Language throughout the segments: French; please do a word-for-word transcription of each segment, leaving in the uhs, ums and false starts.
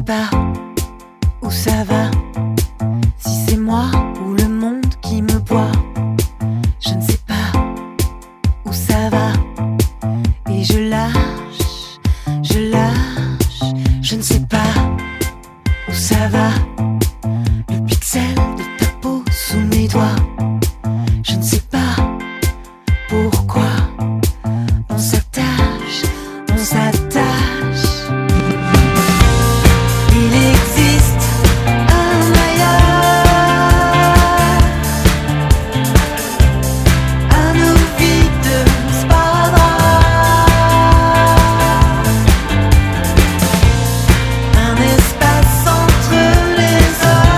pas où ça va, si c'est moi ou le monde qui me boit. Je ne sais pas où ça va, et je lâche, je lâche, je ne sais pas où ça va. Le pixel de ta peau sous mes doigts, je ne sais pas pourquoi on s'attache, on s'attache. Il existe un ailleurs, à nos vies de sparadrap, un espace entre les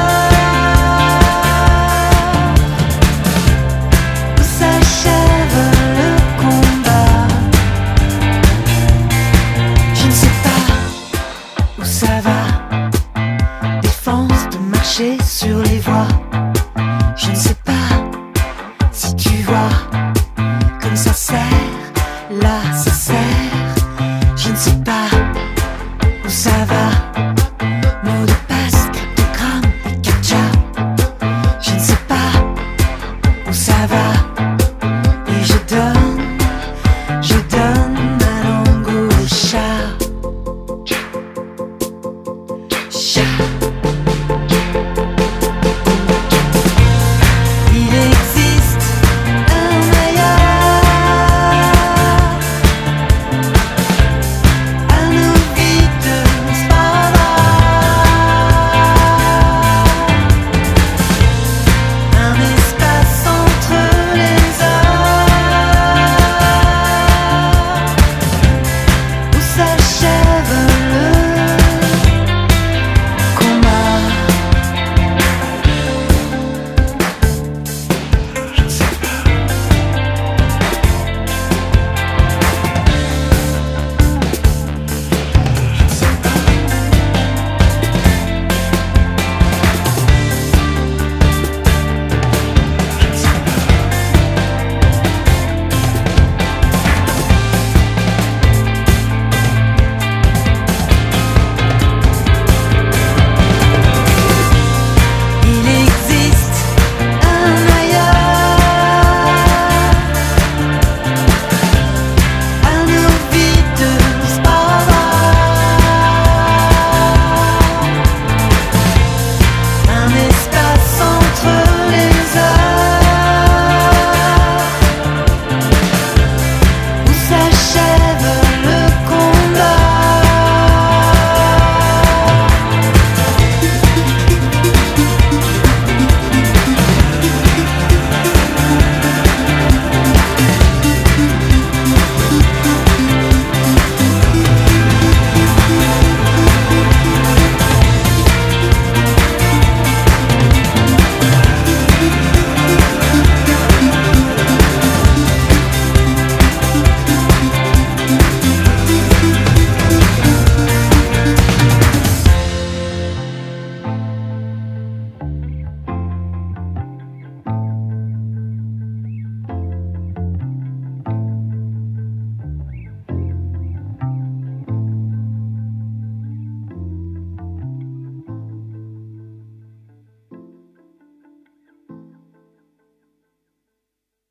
heures, où s'achève le combat. Je ne sais pas où ça va, défense de marcher sur les voies. Je ne sais pas si tu vois comme ça sert.